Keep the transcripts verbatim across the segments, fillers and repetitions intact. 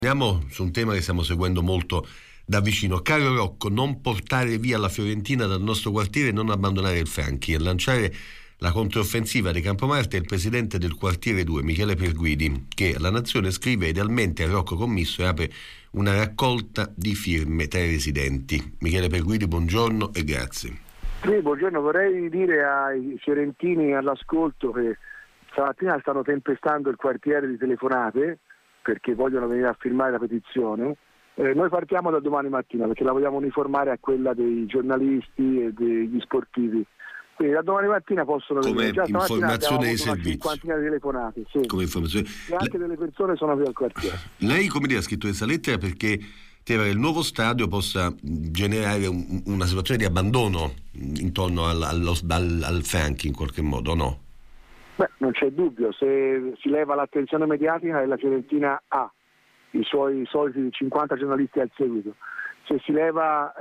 Andiamo su un tema che stiamo seguendo molto da vicino. Caro Rocco, non portare via la Fiorentina dal nostro quartiere e non abbandonare il Franchi. A lanciare la controffensiva di Campomarte è il presidente del quartiere due, Michele Perguidi, che alla Nazione scrive idealmente a Rocco Commisso e apre una raccolta di firme tra i residenti. Michele Perguidi, buongiorno e grazie. Sì, buongiorno. Vorrei dire ai fiorentini all'ascolto che stamattina stanno tempestando il quartiere di telefonate perché vogliono venire a firmare la petizione. Eh, noi partiamo da domani mattina perché la vogliamo uniformare a quella dei giornalisti e degli sportivi. Quindi da domani mattina possono come venire. Già informazione di servizio. Una cinquantina di telefonate, sì. Come informazione. E anche Le... delle persone sono qui al quartiere. Lei come dire, ha scritto questa lettera perché teme che il nuovo stadio possa generare un, una situazione di abbandono intorno al, allo, al, al Franchi in qualche modo, no? Beh, non c'è dubbio, se si leva l'attenzione mediatica e la Fiorentina ha i suoi soliti cinquanta giornalisti al seguito, se si leva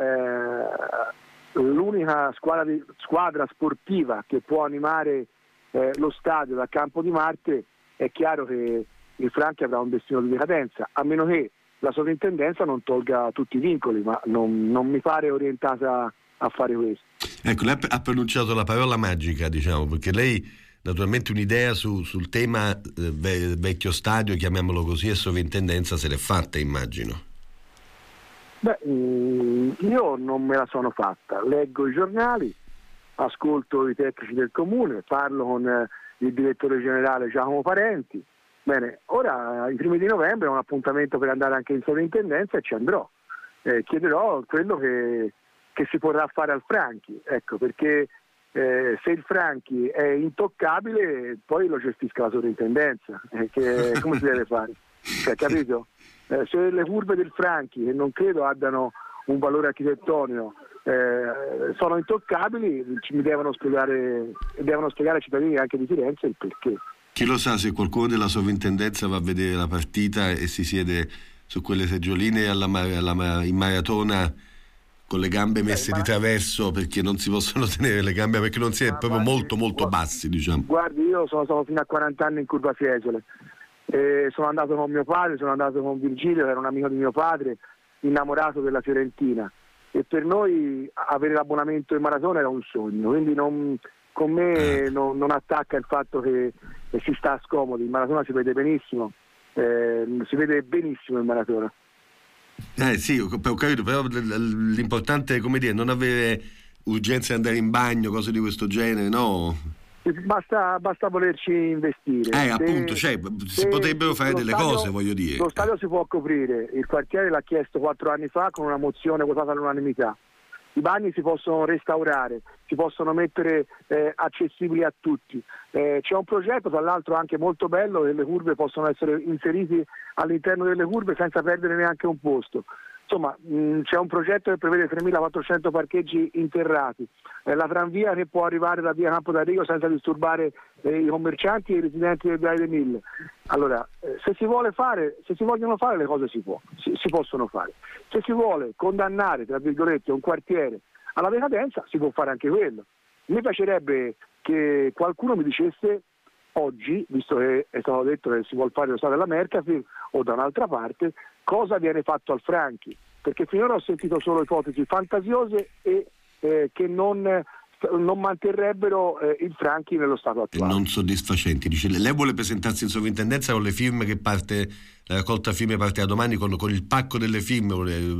eh, l'unica squadra, di, squadra sportiva che può animare eh, lo stadio dal Campo di Marte, è chiaro che il Franchi avrà un destino di decadenza, a meno che la sovrintendenza non tolga tutti i vincoli, ma non, non mi pare orientata a fare questo. Ecco, lei ha pronunciato la parola magica, diciamo, perché lei naturalmente un'idea su, sul tema eh, vecchio stadio, chiamiamolo così, e sovrintendenza se l'è fatta, immagino. Beh, io non me la sono fatta, leggo i giornali, ascolto i tecnici del comune, parlo con il direttore generale Giacomo Parenti. Bene, ora i primi di novembre è un appuntamento per andare anche in sovrintendenza e ci andrò. Eh, chiederò quello che, che si potrà fare al Franchi, ecco, perché Eh, se il Franchi è intoccabile poi lo gestisca la sovrintendenza, eh, che, come si deve fare? Cioè, capito? Eh, se le curve del Franchi, che non credo abbiano un valore architettonico, eh, sono intoccabili, mi devono spiegare devono spiegare ai cittadini anche di Firenze il perché. Chi lo sa se qualcuno della sovrintendenza va a vedere la partita e si siede su quelle seggioline alla, alla, in maratona con le gambe messe eh, di traverso perché non si possono tenere le gambe, perché non si è proprio guardi, molto molto guardi, bassi, diciamo. Guardi, io sono stato fino a quaranta anni in Curva Fiesole, e sono andato con mio padre, sono andato con Virgilio, che era un amico di mio padre, innamorato della Fiorentina, e per noi avere l'abbonamento in maratona era un sogno, quindi non, con me eh. non, non attacca il fatto che, che si sta scomodi. In maratona si vede benissimo, eh, si vede benissimo in maratona. Eh sì, ho capito, però l'importante è, come dire, non avere urgenza di andare in bagno, cose di questo genere, no? Basta, basta volerci investire. Eh, se, appunto, cioè, si potrebbero fare delle stadio, cose, voglio dire. Lo stadio si può coprire, il quartiere l'ha chiesto quattro anni fa con una mozione votata all'unanimità. I bagni si possono restaurare, si possono mettere eh, accessibili a tutti. Eh, c'è un progetto, tra l'altro anche molto bello, che le curve possono essere inseriti all'interno delle curve senza perdere neanche un posto. Insomma, mh, c'è un progetto che prevede tremilaquattrocento parcheggi interrati, eh, la tranvia che può arrivare da via Campo d'Arrigo senza disturbare eh, i commercianti e i residenti del Viale dei Mille. Allora, eh, se si vuole fare, se si vogliono fare le cose si può, si, si possono fare. Se si vuole condannare, tra virgolette, un quartiere alla decadenza, si può fare anche quello. Mi piacerebbe che qualcuno mi dicesse oggi, visto che è stato detto che si vuole fare lo stadio della Mercafil o da un'altra parte, cosa viene fatto al Franchi, perché finora ho sentito solo ipotesi fantasiose e eh, che non, non manterrebbero eh, il Franchi nello stato attuale. E non soddisfacenti. Dice, lei vuole presentarsi in sovrintendenza con le firme che parte, la raccolta firme parte da domani, con, con il pacco delle firme,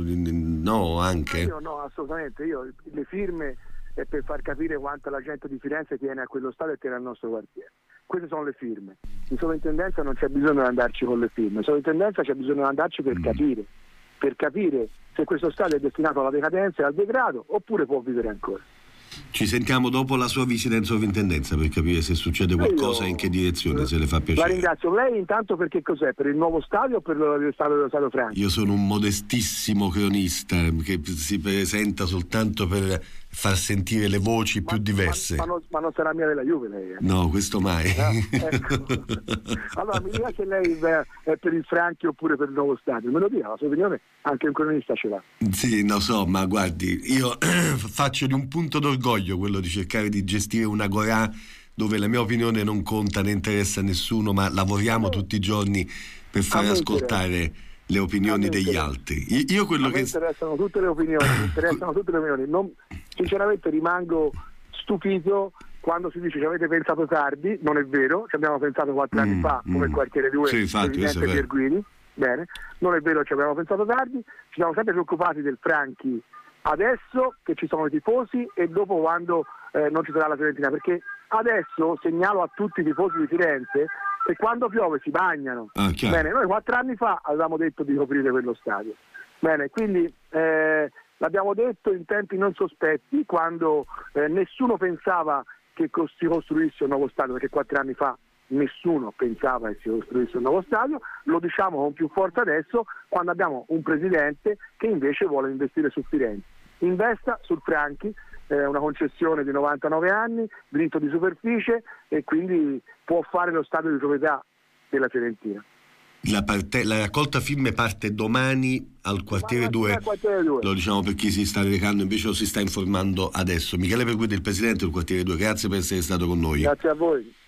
no anche? Io no, assolutamente, io le firme è per far capire quanta la gente di Firenze tiene a quello stadio e tiene al nostro quartiere. Queste sono le firme. In sovrintendenza non c'è bisogno di andarci con le firme, in sovrintendenza c'è bisogno di andarci per mm. capire, per capire se questo stadio è destinato alla decadenza e al degrado oppure può vivere ancora. Ci sentiamo dopo la sua visita in sovrintendenza per capire se succede qualcosa e in che direzione, se le fa piacere. La ringrazio. Lei intanto perché cos'è? Per il nuovo stadio o per lo stadio dello Stadio Franchi? Io sono un modestissimo cronista che si presenta soltanto per far sentire le voci ma, più diverse. Ma, ma, non, ma non sarà mia della Juve lei? Eh? No, questo mai. Eh, ecco. Allora mi dica se lei è per il Franchi oppure per il nuovo stadio. Me lo dica, la sua opinione anche un cronista ce l'ha. Sì, lo so, ma guardi, io faccio di un punto d'orgoglio quello di cercare di gestire una Agorà dove la mia opinione non conta né interessa a nessuno, ma lavoriamo tutti i giorni per far ascoltare le opinioni degli altri. Io quello mi che interessano tutte le opinioni, mi interessano tutte le opinioni. Non, sinceramente rimango stupito quando si dice ci avete pensato tardi. Non è vero, ci abbiamo pensato quattro mm, anni fa, come il quartiere due, sì, infatti, Presidente Pierguidi. Bene, non è vero, ci abbiamo pensato tardi, ci siamo sempre preoccupati del Franchi adesso che ci sono i tifosi e dopo quando eh, non ci sarà la Fiorentina, perché adesso segnalo a tutti i tifosi di Firenze che quando piove si bagnano. Ah, bene, noi quattro anni fa avevamo detto di coprire quello stadio, bene, quindi eh, l'abbiamo detto in tempi non sospetti, quando eh, nessuno pensava che si costruisse un nuovo stadio, perché quattro anni fa nessuno pensava che si costruisse un nuovo stadio. Lo diciamo con più forza adesso, quando abbiamo un presidente che invece vuole investire su Firenze. Investa sul Franchi, eh, una concessione di novantanove anni, diritto di superficie, e quindi può fare lo stadio di proprietà della Fiorentina. La, parte, la raccolta firme parte domani al quartiere due, lo diciamo per chi si sta recando, invece lo si sta informando adesso. Michele Pierguidi, il presidente del quartiere due, grazie per essere stato con noi. Grazie a voi.